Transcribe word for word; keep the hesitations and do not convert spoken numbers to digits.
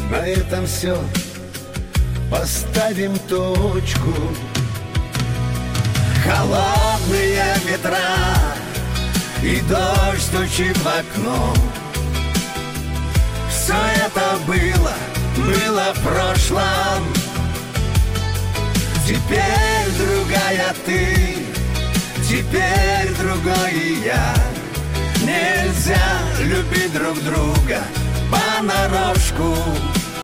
На этом все, поставим точку. Холодные ветра и дождь стучит в окно. Все это было, было в прошлом. Теперь другая ты, теперь другой и я. Нельзя любить друг друга понарошку.